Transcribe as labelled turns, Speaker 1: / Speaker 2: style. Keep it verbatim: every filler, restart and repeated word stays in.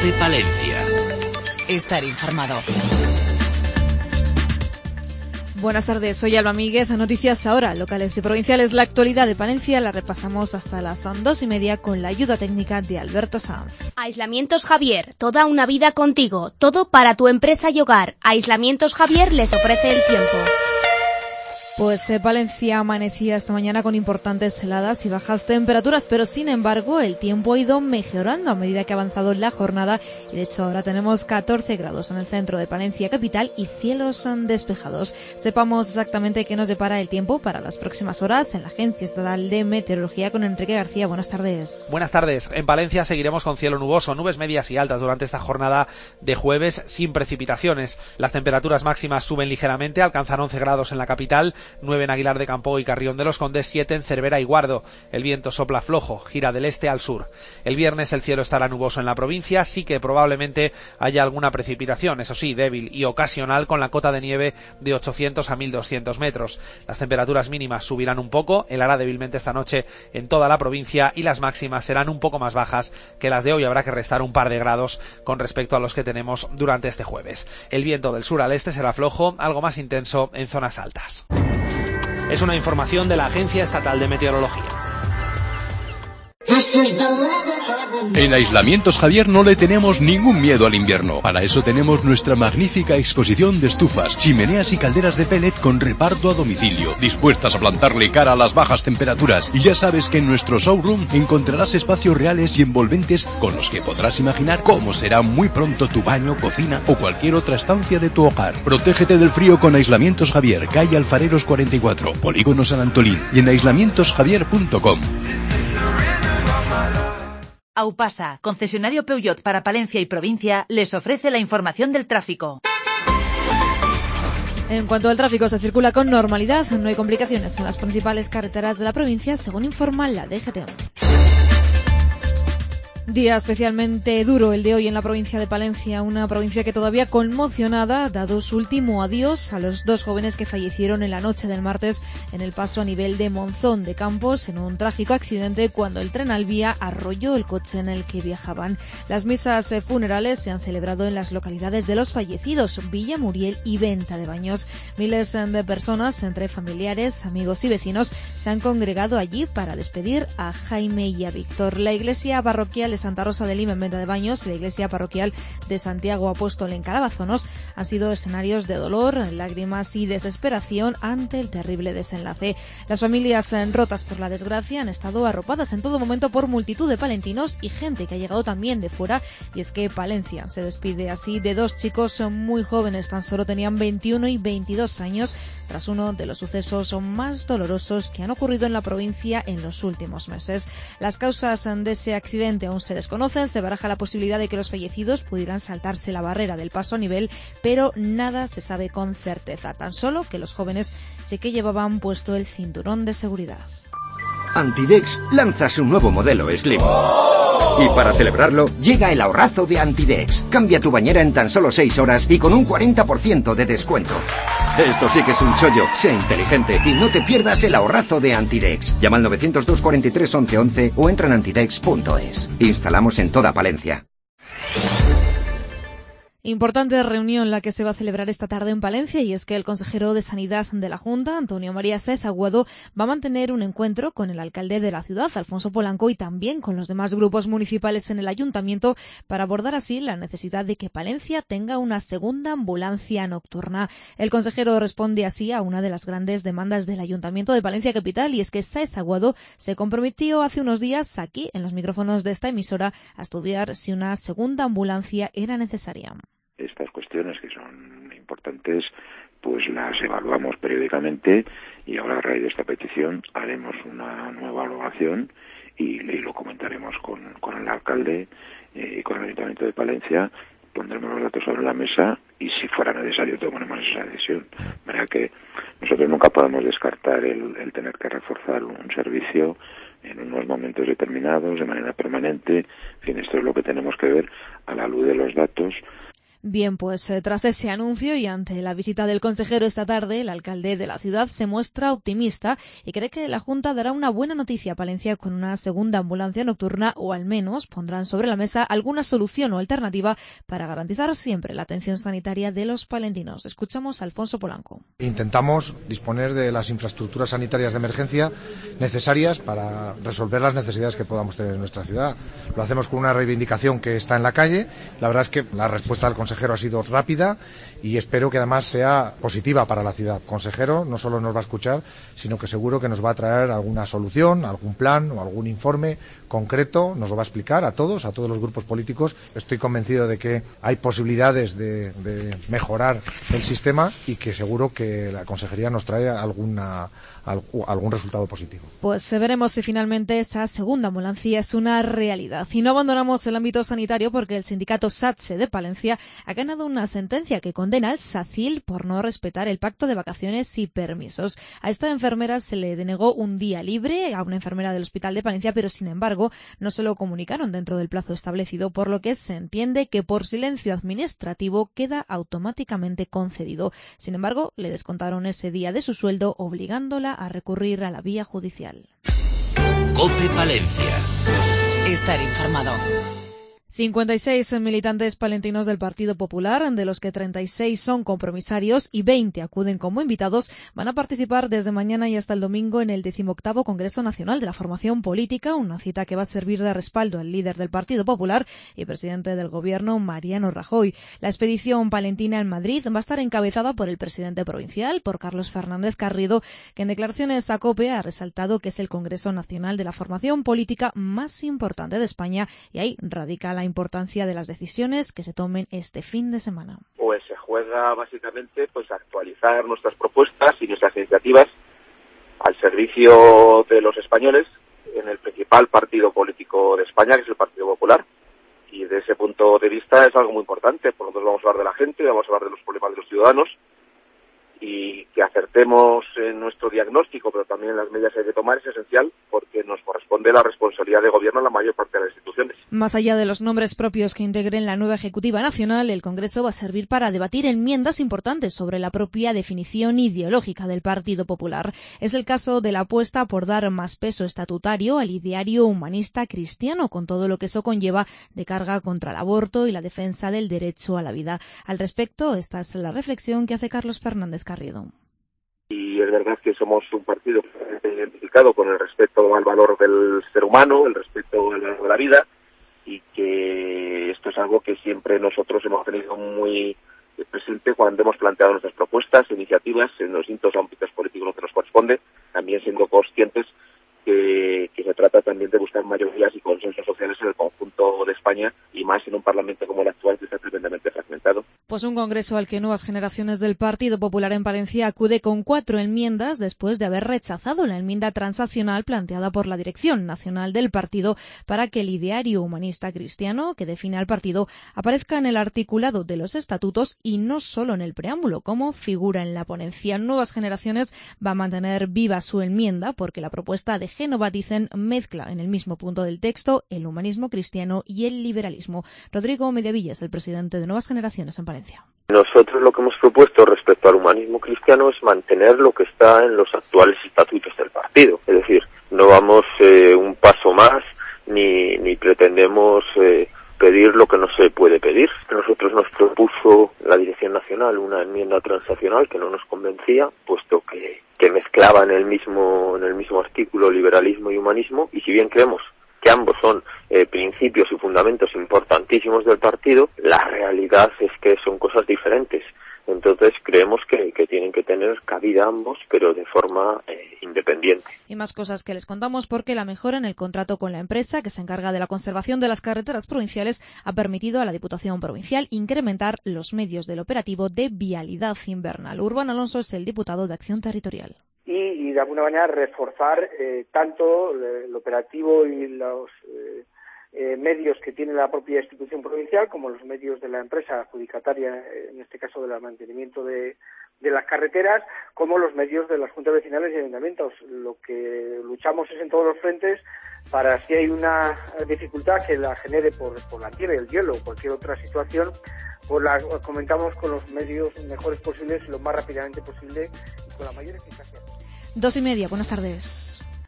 Speaker 1: Cope Palencia.
Speaker 2: Estar informado.
Speaker 3: Buenas tardes, soy Alba Míguez. Noticias ahora, locales y provinciales. La actualidad de Palencia la repasamos hasta las dos y media con la ayuda técnica de Alberto Sanz.
Speaker 4: Aislamientos Javier, toda una vida contigo, todo para tu empresa y hogar. Aislamientos Javier les ofrece el tiempo.
Speaker 3: Pues eh, Palencia amanecía esta mañana con importantes heladas y bajas temperaturas, pero sin embargo el tiempo ha ido mejorando a medida que ha avanzado la jornada y de hecho ahora tenemos catorce grados en el centro de Palencia capital y cielos despejados. Sepamos exactamente qué nos depara el tiempo para las próximas horas en la Agencia Estatal de Meteorología con Enrique García. Buenas tardes.
Speaker 5: Buenas tardes. En Palencia seguiremos con cielo nuboso, nubes medias y altas durante esta jornada de jueves sin precipitaciones. Las temperaturas máximas suben ligeramente, alcanzan once grados en la capital, nueve en Aguilar de Campo y Carrión de los Condes, siete en Cervera y Guardo. El viento sopla flojo, gira del este al sur. El viernes el cielo estará nuboso en la provincia, sí que probablemente haya alguna precipitación, eso sí, débil y ocasional, con la cota de nieve de ochocientos a mil doscientos metros. Las temperaturas mínimas subirán un poco, helará débilmente esta noche en toda la provincia y las máximas serán un poco más bajas que las de hoy. Habrá que restar un par de grados con respecto a los que tenemos durante este jueves. El viento del sur al este será flojo, algo más intenso en zonas altas. Es una información de la Agencia Estatal de Meteorología.
Speaker 6: En Aislamientos Javier no le tenemos ningún miedo al invierno. Para eso tenemos nuestra magnífica exposición de estufas, chimeneas y calderas de pellet con reparto a domicilio, dispuestas a plantarle cara a las bajas temperaturas. Y ya sabes que en nuestro showroom encontrarás espacios reales y envolventes con los que podrás imaginar cómo será muy pronto tu baño, cocina o cualquier otra estancia de tu hogar. Protégete del frío con Aislamientos Javier, calle Alfareros cuarenta y cuatro, Polígono San Antolín y en aislamientos javier punto com.
Speaker 2: Aupasa, concesionario Peugeot para Palencia y provincia, les ofrece la información del tráfico.
Speaker 3: En cuanto al tráfico, se circula con normalidad, no hay complicaciones en las principales carreteras de la provincia, según informa la D G T. Día especialmente duro el de hoy en la provincia de Palencia, una provincia que todavía conmocionada, dado su último adiós a los dos jóvenes que fallecieron en la noche del martes en el paso a nivel de Monzón de Campos en un trágico accidente cuando el tren Alvía arrolló el coche en el que viajaban. Las misas funerales se han celebrado en las localidades de los fallecidos, Villamuriel y Venta de Baños. Miles de personas, entre familiares, amigos y vecinos, se han congregado allí para despedir a Jaime y a Víctor. La iglesia parroquial de Santa Rosa de Lima en Venta de Baños y la iglesia parroquial de Santiago Apóstol en Calabazonos han sido escenarios de dolor, lágrimas y desesperación ante el terrible desenlace. Las familias rotas por la desgracia han estado arropadas en todo momento por multitud de palentinos y gente que ha llegado también de fuera, y es que Palencia se despide así de dos chicos muy jóvenes, tan solo tenían veintiuno y veintidós años, tras uno de los sucesos más dolorosos que han ocurrido en la provincia en los últimos meses. Las causas de ese accidente aún se desconocen, se baraja la posibilidad de que los fallecidos pudieran saltarse la barrera del paso a nivel, pero nada se sabe con certeza, tan solo que los jóvenes sí que llevaban puesto el cinturón de seguridad.
Speaker 7: Antidex lanza su nuevo modelo Slim. Y para celebrarlo, llega el ahorrazo de Antidex. Cambia tu bañera en tan solo seis horas y con un cuarenta por ciento de descuento. Esto sí que es un chollo. Sé inteligente y no te pierdas el ahorrazo de Antidex. Llama al novecientos dos cuarenta y tres once once o entra en antidex punto es. Instalamos en toda Palencia.
Speaker 3: Importante reunión la que se va a celebrar esta tarde en Palencia, y es que el consejero de Sanidad de la Junta, Antonio María Sáez Aguado, va a mantener un encuentro con el alcalde de la ciudad, Alfonso Polanco, y también con los demás grupos municipales en el ayuntamiento para abordar así la necesidad de que Palencia tenga una segunda ambulancia nocturna. El consejero responde así a una de las grandes demandas del ayuntamiento de Palencia capital, y es que Sáez Aguado se comprometió hace unos días aquí en los micrófonos de esta emisora a estudiar si una segunda ambulancia era necesaria.
Speaker 8: Estas cuestiones que son importantes, pues las evaluamos periódicamente y ahora a raíz de esta petición haremos una nueva evaluación y, y lo comentaremos con, con el alcalde y eh, con el Ayuntamiento de Palencia. Pondremos los datos sobre la mesa y si fuera necesario tomaremos esa decisión. De manera que nosotros nunca podemos descartar el, el tener que reforzar un servicio en unos momentos determinados, de manera permanente. En fin, esto es lo que tenemos que ver a la luz de los datos.
Speaker 3: Bien, pues eh, tras ese anuncio y ante la visita del consejero esta tarde, el alcalde de la ciudad se muestra optimista y cree que la Junta dará una buena noticia a Palencia con una segunda ambulancia nocturna, o al menos pondrán sobre la mesa alguna solución o alternativa para garantizar siempre la atención sanitaria de los palentinos. Escuchamos a Alfonso Polanco.
Speaker 1: Intentamos disponer de las infraestructuras sanitarias de emergencia necesarias para resolver las necesidades que podamos tener en nuestra ciudad. Lo hacemos con una reivindicación que está en la calle. La verdad es que la respuesta del consejero ha sido rápida y espero que además sea positiva para la ciudad. El consejero no solo nos va a escuchar, sino que seguro que nos va a traer alguna solución, algún plan o algún informe concreto, nos lo va a explicar a todos, a todos los grupos políticos. Estoy convencido de que hay posibilidades de, de mejorar el sistema y que seguro que la consejería nos trae alguna algún resultado positivo.
Speaker 3: Pues veremos si finalmente esa segunda ambulancia es una realidad. Y no abandonamos el ámbito sanitario porque el sindicato SATSE de Palencia ha ganado una sentencia que condena al SACIL por no respetar el pacto de vacaciones y permisos. A esta enfermera se le denegó un día libre, a una enfermera del Hospital de Palencia, pero sin embargo no se lo comunicaron dentro del plazo establecido, por lo que se entiende que por silencio administrativo queda automáticamente concedido. Sin embargo, le descontaron ese día de su sueldo, obligándola a recurrir a la vía judicial.
Speaker 9: COPE Palencia.
Speaker 2: Estar informado.
Speaker 3: cincuenta y seis militantes palentinos del Partido Popular, de los que treinta y seis son compromisarios y veinte acuden como invitados, van a participar desde mañana y hasta el domingo en el decimoctavo Congreso Nacional de la Formación Política, una cita que va a servir de respaldo al líder del Partido Popular y presidente del Gobierno, Mariano Rajoy. La expedición palentina en Madrid va a estar encabezada por el presidente provincial, por Carlos Fernández Garrido, que en declaraciones a COPE ha resaltado que es el Congreso Nacional de la Formación Política más importante de España y ahí radica la importancia de las decisiones que se tomen este fin de semana.
Speaker 10: Pues se juega básicamente pues actualizar nuestras propuestas y nuestras iniciativas al servicio de los españoles en el principal partido político de España, que es el Partido Popular. Y desde ese punto de vista es algo muy importante, por lo tanto vamos a hablar de la gente, vamos a hablar de los problemas de los ciudadanos y que acertemos en nuestro diagnóstico, pero también en las medidas que hay que tomar es esencial porque nos corresponde la responsabilidad de gobierno en la mayor parte de las instituciones.
Speaker 3: Más allá de los nombres propios que integren la nueva Ejecutiva Nacional, el Congreso va a servir para debatir enmiendas importantes sobre la propia definición ideológica del Partido Popular. Es el caso de la apuesta por dar más peso estatutario al ideario humanista cristiano, con todo lo que eso conlleva de carga contra el aborto y la defensa del derecho a la vida. Al respecto, esta es la reflexión que hace Carlos Fernández Garrido.
Speaker 10: Y es verdad que somos un partido identificado con el respeto al valor del ser humano, el respeto al valor de la vida, y que esto es algo que siempre nosotros hemos tenido muy presente cuando hemos planteado nuestras propuestas, iniciativas en los distintos ámbitos políticos que nos corresponde, también siendo conscientes que, que se trata también de buscar mayorías y consensos sociales en el conjunto de España y más en un Parlamento como el actual que está tremendamente fragmentado.
Speaker 3: Pues un congreso al que Nuevas Generaciones del Partido Popular en Palencia acude con cuatro enmiendas después de haber rechazado la enmienda transaccional planteada por la Dirección Nacional del Partido para que el ideario humanista cristiano que define al partido aparezca en el articulado de los estatutos y no solo en el preámbulo, como figura en la ponencia. Nuevas Generaciones va a mantener viva su enmienda porque la propuesta de Génova, dicen, mezcla en el mismo punto del texto el humanismo cristiano y el liberalismo. Rodrigo Mediavilla es el presidente de Nuevas Generaciones en Palencia.
Speaker 11: Nosotros lo que hemos propuesto respecto al humanismo cristiano es mantener lo que está en los actuales estatutos del partido. Es decir, no vamos eh, un paso más ni, ni pretendemos eh, pedir lo que no se puede pedir. Nosotros nos propuso la Dirección Nacional una enmienda transaccional que no nos convencía, puesto que, que mezclaba en el mismo en el mismo artículo liberalismo y humanismo, y si bien creemos que ambos son eh, principios y fundamentos importantísimos del partido, la realidad es que son cosas diferentes. Entonces creemos que, que tienen que tener cabida ambos, pero de forma eh, independiente.
Speaker 3: Y más cosas que les contamos porque la mejora en el contrato con la empresa que se encarga de la conservación de las carreteras provinciales ha permitido a la Diputación Provincial incrementar los medios del operativo de vialidad invernal. Urbano Alonso es el diputado de Acción Territorial.
Speaker 12: Y, y de alguna manera reforzar eh, tanto el operativo y los eh, eh, medios que tiene la propia institución provincial como los medios de la empresa adjudicataria, en este caso del mantenimiento de de las carreteras como los medios de las juntas vecinales y ayuntamientos. Lo que luchamos es en todos los frentes para, si hay una dificultad que la genere por, por la nieve, el hielo o cualquier otra situación, pues la comentamos con los medios mejores posibles y lo más rápidamente posible y con la mayor eficacia.
Speaker 3: Dos y media, buenas tardes.